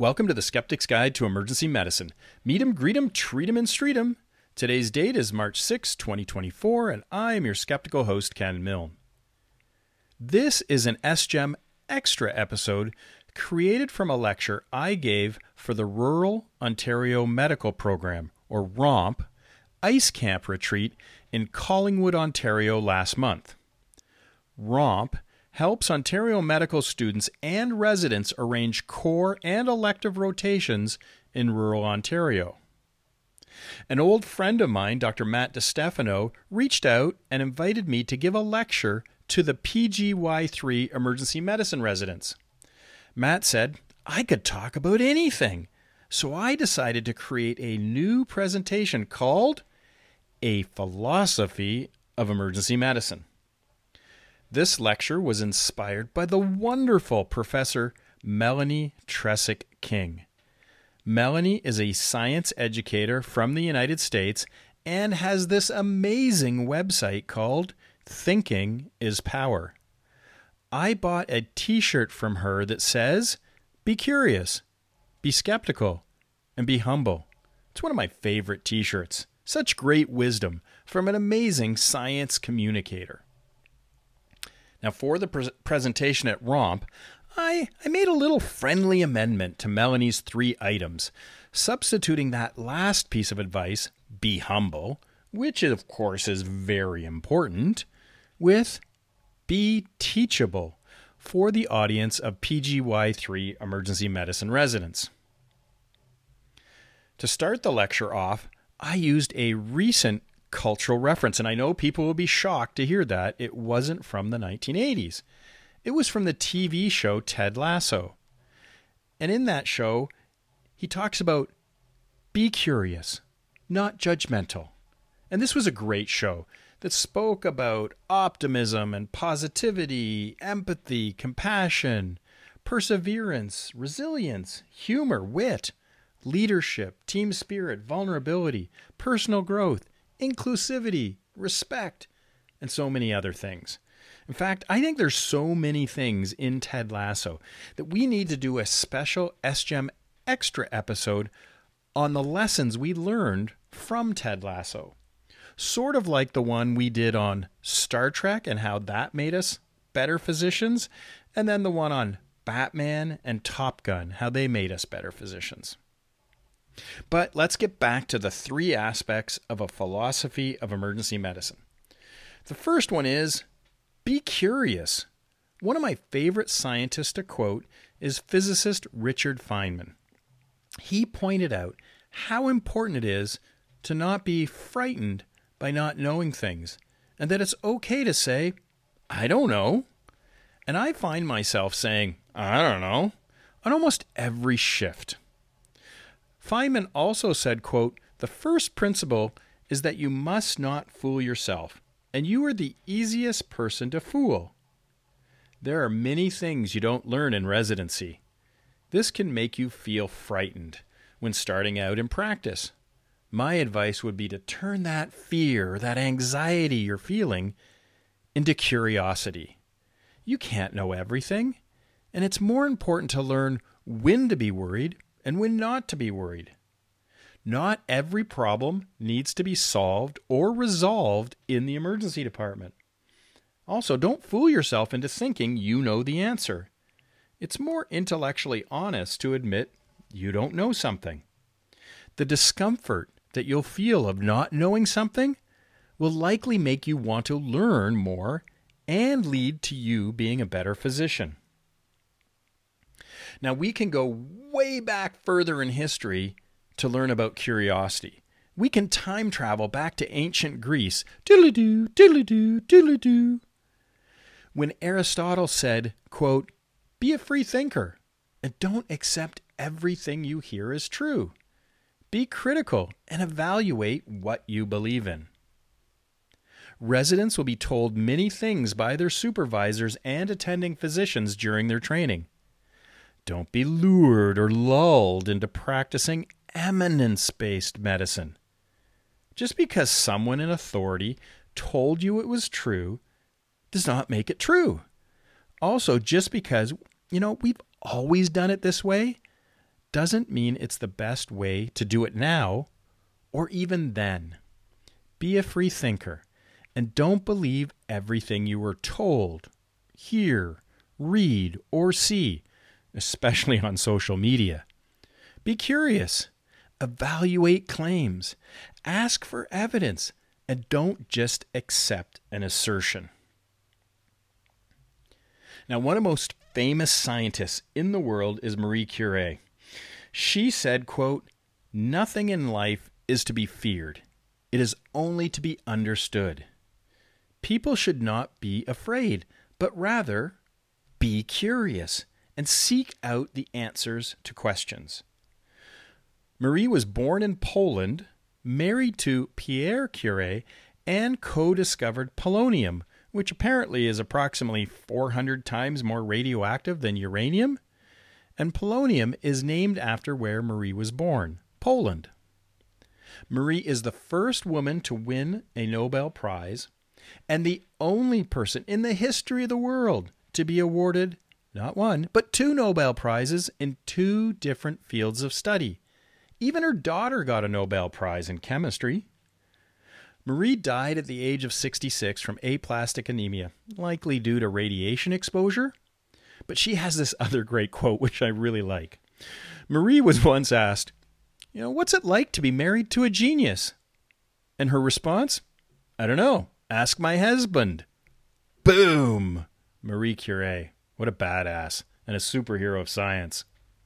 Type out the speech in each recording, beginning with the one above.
Welcome to the Skeptic's Guide to Emergency Medicine. Meet 'em, greet 'em, treat 'em, and street 'em. Today's date is March 6, 2024, and I am your skeptical host, Ken Milne. This is an SGEM Extra episode created from a lecture I gave for the Rural Ontario Medical Program, or ROMP, Ice Camp Retreat in Collingwood, Ontario last month. ROMP helps Ontario medical students and residents arrange core and elective rotations in rural Ontario. An old friend of mine, Dr. Matt DiStefano, reached out and invited me to give a lecture to the PGY3 emergency medicine residents. Matt said I could talk about anything, so I decided to create a new presentation called A Philosophy of Emergency Medicine. This lecture was inspired by the wonderful Professor Melanie Tresick King. Melanie is a science educator from the United States and has this amazing website called Thinking is Power. I bought a t-shirt from her that says, "Be curious, be skeptical, and be humble." It's one of my favorite t-shirts. Such great wisdom from an amazing science communicator. Now, for the presentation at ROMP, I made a little friendly amendment to Melanie's 3 items, substituting that last piece of advice, be humble, which of course is very important, with be teachable for the audience of PGY3 emergency medicine residents. To start the lecture off, I used a recent cultural reference, and I know people will be shocked to hear that it wasn't from the 1980s. It was from the TV show Ted Lasso. And in that show, he talks about be curious, not judgmental. And this was a great show that spoke about optimism and positivity, empathy, compassion, perseverance, resilience, humor, wit, leadership, team spirit, vulnerability, personal growth, inclusivity, respect, and so many other things. In fact, I think there's so many things in Ted Lasso that we need to do a special SGEM Extra episode on the lessons we learned from Ted Lasso. Sort of like the one we did on Star Trek and how that made us better physicians, and then the one on Batman and Top Gun, how they made us better physicians. But let's get back to the 3 aspects of a philosophy of emergency medicine. The first one is, be curious. One of my favorite scientists to quote is physicist Richard Feynman. He pointed out how important it is to not be frightened by not knowing things, and that it's okay to say, I don't know. And I find myself saying, I don't know, on almost every shift. Feynman also said, quote, the first principle is that you must not fool yourself, and you are the easiest person to fool. There are many things you don't learn in residency. This can make you feel frightened when starting out in practice. My advice would be to turn that fear, that anxiety you're feeling, into curiosity. You can't know everything, and it's more important to learn when to be worried and when not to be worried. Not every problem needs to be solved or resolved in the emergency department. Also, don't fool yourself into thinking you know the answer. It's more intellectually honest to admit you don't know something. The discomfort that you'll feel of not knowing something will likely make you want to learn more and lead to you being a better physician. Now, we can go way back further in history to learn about curiosity. We can time travel back to ancient Greece, diddly-doo, diddly-doo, diddly-doo, when Aristotle said, quote, be a free thinker and don't accept everything you hear as true. Be critical and evaluate what you believe in. Residents will be told many things by their supervisors and attending physicians during their training. Don't be lured or lulled into practicing eminence-based medicine. Just because someone in authority told you it was true does not make it true. Also, just because, we've always done it this way doesn't mean it's the best way to do it now or even then. Be a free thinker and don't believe everything you were told, hear, read, or see, especially on social media. Be curious. Evaluate claims. Ask for evidence. And don't just accept an assertion. Now, one of the most famous scientists in the world is Marie Curie. She said, quote, "Nothing in life is to be feared. It is only to be understood. People should not be afraid, but rather be curious and seek out the answers to questions." Marie was born in Poland, married to Pierre Curie, and co-discovered polonium, which apparently is approximately 400 times more radioactive than uranium. And polonium is named after where Marie was born, Poland. Marie is the first woman to win a Nobel Prize and the only person in the history of the world to be awarded not one, but 2 Nobel Prizes in 2 different fields of study. Even her daughter got a Nobel Prize in chemistry. Marie died at the age of 66 from aplastic anemia, likely due to radiation exposure. But she has this other great quote, which I really like. Marie was once asked, "What's it like to be married to a genius?" And her response, "I don't know. Ask my husband." Boom! Marie Curie. What a badass and a superhero of science.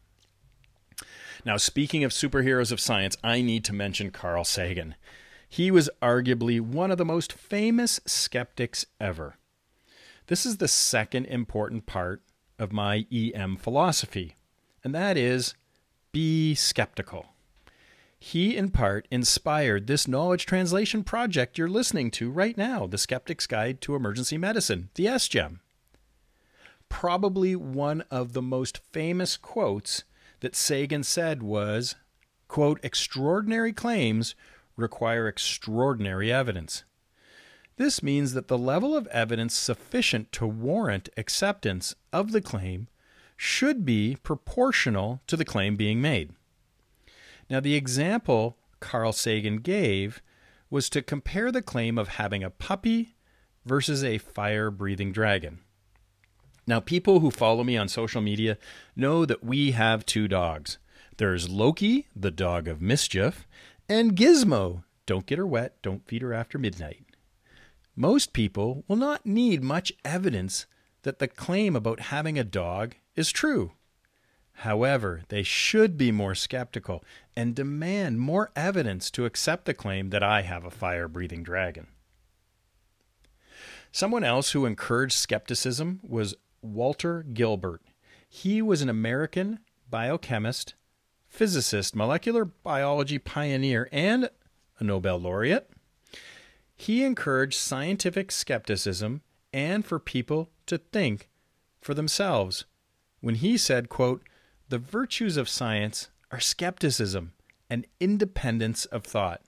Now, speaking of superheroes of science, I need to mention Carl Sagan. He was arguably one of the most famous skeptics ever. This is the second important part of my EM philosophy, and that is be skeptical. He, in part, inspired this knowledge translation project you're listening to right now, The Skeptic's Guide to Emergency Medicine, the SGEM. Probably one of the most famous quotes that Sagan said was, quote, "Extraordinary claims require extraordinary evidence." This means that the level of evidence sufficient to warrant acceptance of the claim should be proportional to the claim being made. Now, the example Carl Sagan gave was to compare the claim of having a puppy versus a fire-breathing dragon. Now, people who follow me on social media know that we have 2 dogs. There's Loki, the dog of mischief, and Gizmo. Don't get her wet, don't feed her after midnight. Most people will not need much evidence that the claim about having a dog is true. However, they should be more skeptical and demand more evidence to accept the claim that I have a fire-breathing dragon. Someone else who encouraged skepticism was Walter Gilbert. He was an American biochemist, physicist, molecular biology pioneer, and a Nobel laureate. He encouraged scientific skepticism and for people to think for themselves when he said, quote, "The virtues of science are skepticism and independence of thought."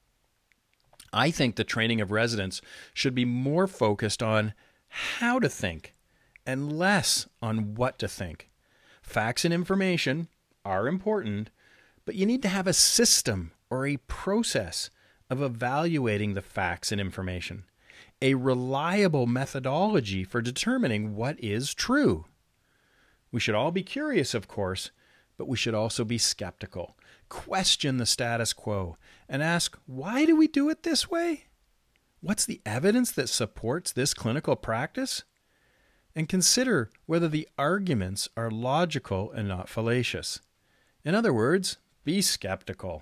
I think the training of residents should be more focused on how to think and less on what to think. Facts and information are important, but you need to have a system or a process of evaluating the facts and information, a reliable methodology for determining what is true. We should all be curious, of course, but we should also be skeptical, question the status quo, and ask, why do we do it this way? What's the evidence that supports this clinical practice? And consider whether the arguments are logical and not fallacious. In other words, be skeptical.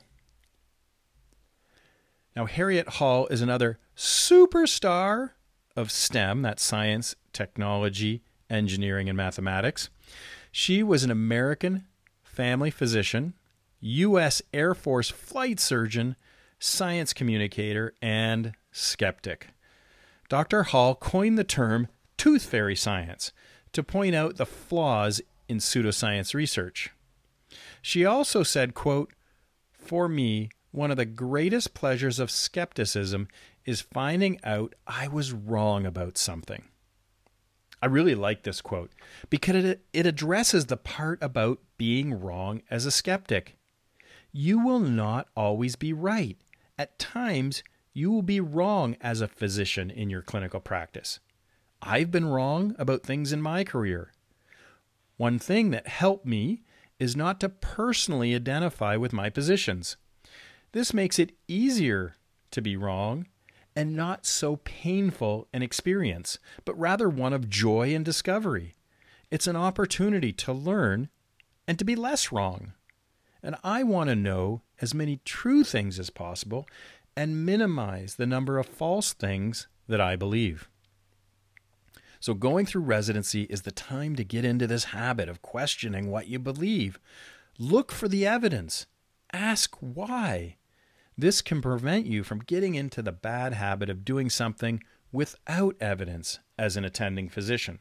Now, Harriet Hall is another superstar of STEM, that's science, technology, engineering, and mathematics. She was an American family physician, U.S. Air Force flight surgeon, science communicator, and skeptic. Dr. Hall coined the term tooth fairy science to point out the flaws in pseudoscience research. She also said, quote, "For me, one of the greatest pleasures of skepticism is finding out I was wrong about something." I really like this quote because it addresses the part about being wrong as a skeptic. You will not always be right. At times, you will be wrong as a physician in your clinical practice. I've been wrong about things in my career. One thing that helped me is not to personally identify with my positions. This makes it easier to be wrong and not so painful an experience, but rather one of joy and discovery. It's an opportunity to learn and to be less wrong. And I want to know as many true things as possible and minimize the number of false things that I believe. So going through residency is the time to get into this habit of questioning what you believe. Look for the evidence. Ask why. This can prevent you from getting into the bad habit of doing something without evidence as an attending physician.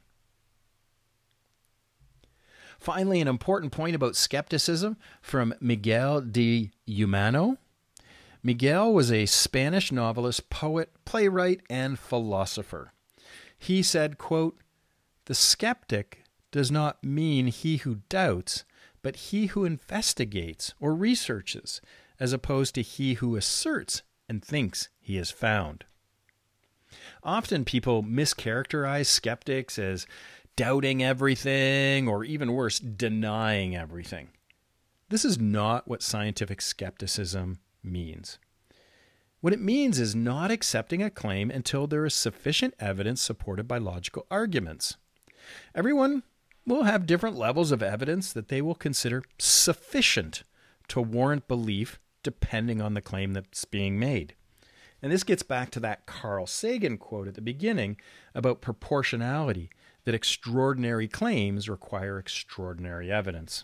Finally, an important point about skepticism from Miguel de Unamuno. Miguel was a Spanish novelist, poet, playwright, and philosopher. He said, quote, "The skeptic does not mean he who doubts, but he who investigates or researches, as opposed to he who asserts and thinks he has found." Often people mischaracterize skeptics as doubting everything, or even worse, denying everything. This is not what scientific skepticism means. What it means is not accepting a claim until there is sufficient evidence supported by logical arguments. Everyone will have different levels of evidence that they will consider sufficient to warrant belief depending on the claim that's being made. And this gets back to that Carl Sagan quote at the beginning about proportionality, that extraordinary claims require extraordinary evidence.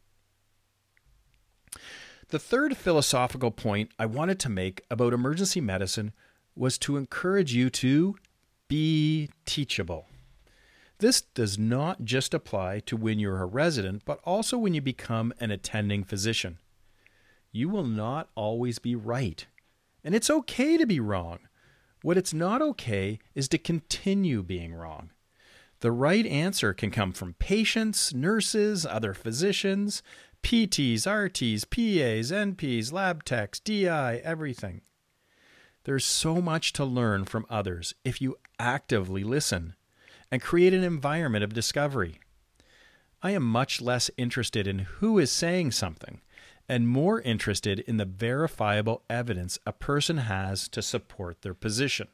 The third philosophical point I wanted to make about emergency medicine was to encourage you to be teachable. This does not just apply to when you're a resident, but also when you become an attending physician. You will not always be right, and it's okay to be wrong. What it's not okay is to continue being wrong. The right answer can come from patients, nurses, other physicians, PTs, RTs, PAs, NPs, lab techs, DI, everything. There's so much to learn from others if you actively listen and create an environment of discovery. I am much less interested in who is saying something and more interested in the verifiable evidence a person has to support their position.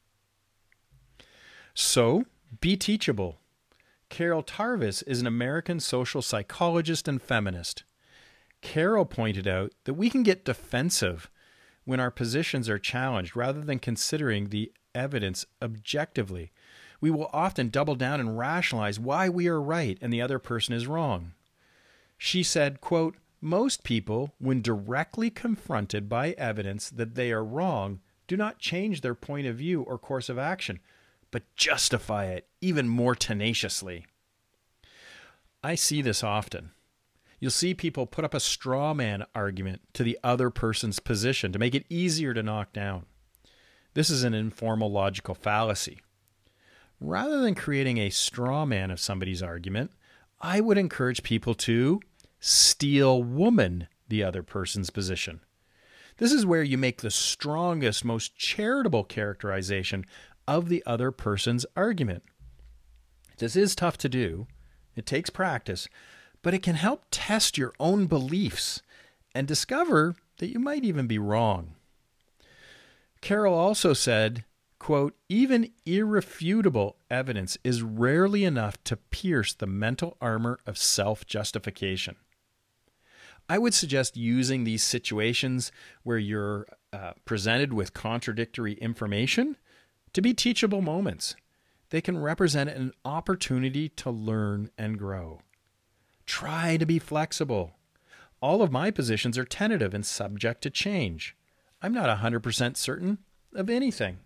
So, be teachable. Carol Tarvis is an American social psychologist and feminist. Carol pointed out that we can get defensive when our positions are challenged rather than considering the evidence objectively. We will often double down and rationalize why we are right and the other person is wrong. She said, quote, "Most people, when directly confronted by evidence that they are wrong, do not change their point of view or course of action, but justify it even more tenaciously." I see this often. You'll see people put up a straw man argument to the other person's position to make it easier to knock down. This is an informal logical fallacy. Rather than creating a straw man of somebody's argument, I would encourage people to steel woman the other person's position. This is where you make the strongest, most charitable characterization of the other person's argument. This is tough to do. It takes practice, but it can help test your own beliefs and discover that you might even be wrong. Carol also said, quote, "Even irrefutable evidence is rarely enough to pierce the mental armor of self-justification." I would suggest using these situations where you're presented with contradictory information to be teachable moments. They can represent an opportunity to learn and grow. Try to be flexible. All of my positions are tentative and subject to change. I'm not 100% certain of anything.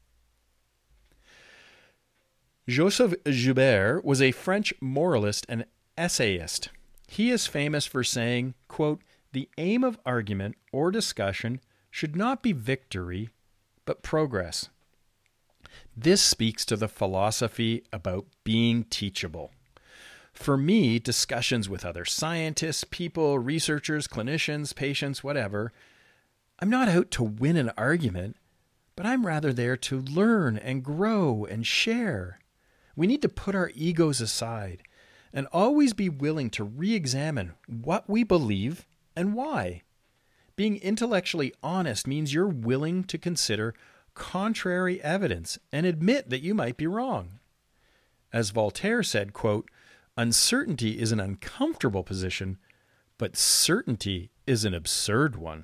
Joseph Joubert was a French moralist and essayist. He is famous for saying, quote, "The aim of argument or discussion should not be victory, but progress. This speaks to the philosophy about being teachable. For me, discussions with other scientists, people, researchers, clinicians, patients, whatever, I'm not out to win an argument, but I'm rather there to learn and grow and share. We need to put our egos aside and always be willing to re-examine what we believe and why. Being intellectually honest means you're willing to consider contrary evidence and admit that you might be wrong. As Voltaire said, quote, "Uncertainty is an uncomfortable position, but certainty is an absurd one."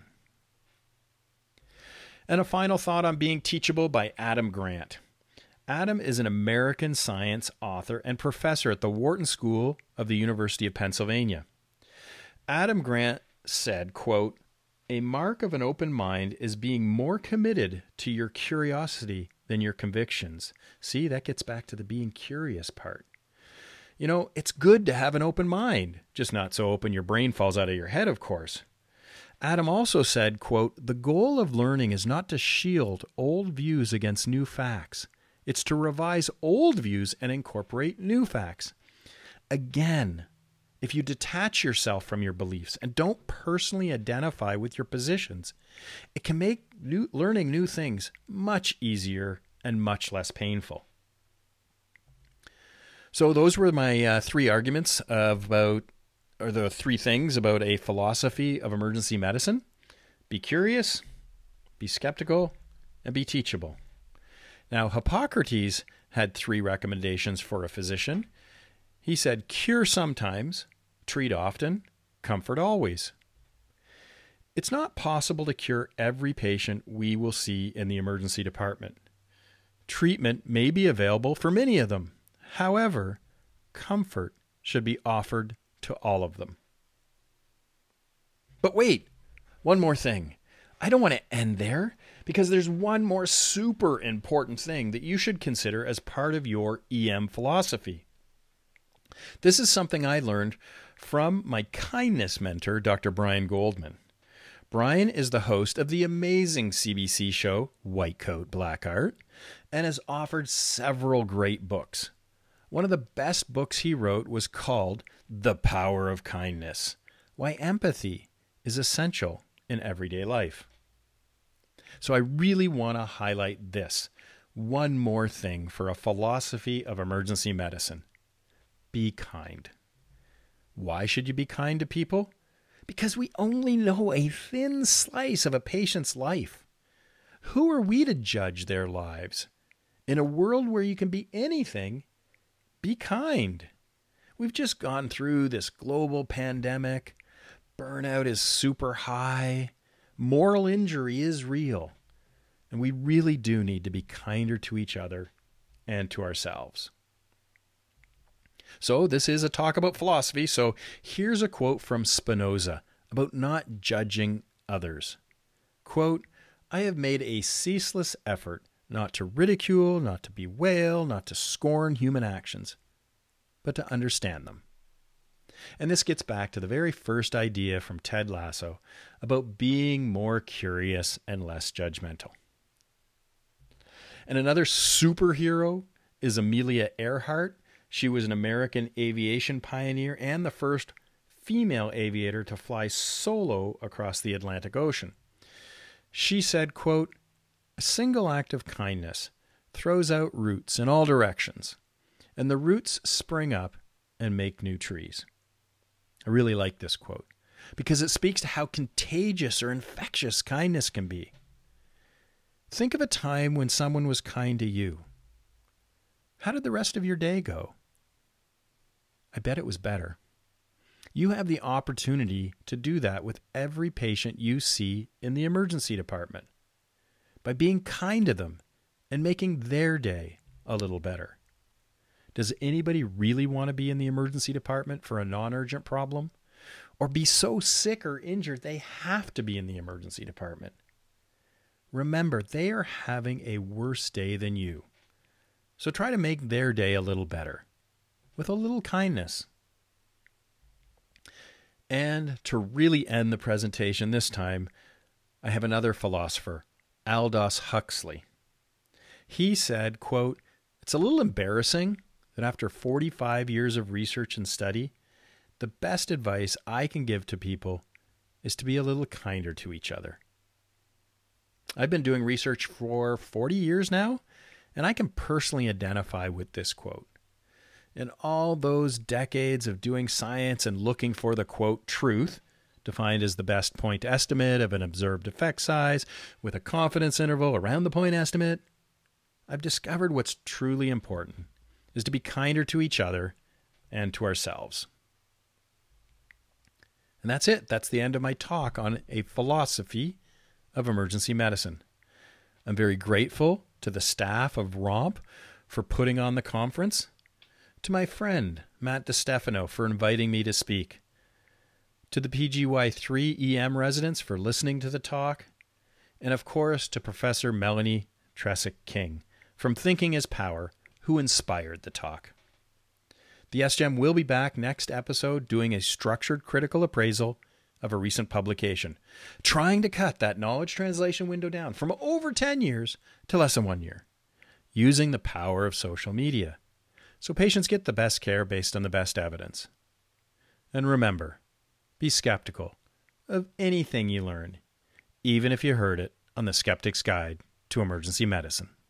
And a final thought on being teachable by Adam Grant. Adam is an American science author and professor at the Wharton School of the University of Pennsylvania. Adam Grant said, quote, "A mark of an open mind is being more committed to your curiosity than your convictions." See, that gets back to the being curious part. You know, it's good to have an open mind, just not so open your brain falls out of your head, of course. Adam also said, quote, "The goal of learning is not to shield old views against new facts. It's to revise old views and incorporate new facts." Again, if you detach yourself from your beliefs and don't personally identify with your positions, it can make learning new things much easier and much less painful. So those were my three arguments the three things about a philosophy of emergency medicine. Be curious, be skeptical, and be teachable. Now, Hippocrates had three recommendations for a physician. He said, cure sometimes, treat often, comfort always. It's not possible to cure every patient we will see in the emergency department. Treatment may be available for many of them. However, comfort should be offered to all of them. But wait, one more thing. I don't want to end there because there's one more super important thing that you should consider as part of your EM philosophy. This is something I learned from my kindness mentor, Dr. Brian Goldman. Brian is the host of the amazing CBC show, White Coat, Black Art, and has offered several great books. One of the best books he wrote was called The Power of Kindness: Why Empathy is Essential in Everyday Life. So I really want to highlight this. One more thing for a philosophy of emergency medicine. Be kind. Why should you be kind to people? Because we only know a thin slice of a patient's life. Who are we to judge their lives? In a world where you can be anything, be kind. We've just gone through this global pandemic. Burnout is super high. Moral injury is real. And we really do need to be kinder to each other and to ourselves. So this is a talk about philosophy. So here's a quote from Spinoza about not judging others. Quote, "I have made a ceaseless effort not to ridicule, not to bewail, not to scorn human actions, but to understand them." And this gets back to the very first idea from Ted Lasso about being more curious and less judgmental. And another superhero is Amelia Earhart. She was an American aviation pioneer and the first female aviator to fly solo across the Atlantic Ocean. She said, quote, "A single act of kindness throws out roots in all directions, and the roots spring up and make new trees." I really like this quote because it speaks to how contagious or infectious kindness can be. Think of a time when someone was kind to you. How did the rest of your day go? I bet it was better. You have the opportunity to do that with every patient you see in the emergency department by being kind to them and making their day a little better. Does anybody really want to be in the emergency department for a non-urgent problem or be so sick or injured they have to be in the emergency department? Remember, they are having a worse day than you. So try to make their day a little better with a little kindness. And to really end the presentation this time, I have another philosopher, Aldous Huxley. He said, quote, "It's a little embarrassing that after 45 years of research and study, the best advice I can give to people is to be a little kinder to each other." I've been doing research for 40 years now, and I can personally identify with this quote. In all those decades of doing science and looking for the, quote, truth, defined as the best point estimate of an observed effect size with a confidence interval around the point estimate, I've discovered what's truly important is to be kinder to each other and to ourselves. And that's it. That's the end of my talk on a philosophy of emergency medicine. I'm very grateful to the staff of ROMP for putting on the conference, to my friend Matt DiStefano for inviting me to speak, to the PGY3 EM residents for listening to the talk, and of course to Professor Melanie Tresick-King from Thinking is Power, who inspired the talk. The SGEM will be back next episode doing a structured critical appraisal of a recent publication, trying to cut that knowledge translation window down from over 10 years to less than 1 year, using the power of social media, so patients get the best care based on the best evidence. And remember, be skeptical of anything you learn, even if you heard it on the Skeptic's Guide to Emergency Medicine.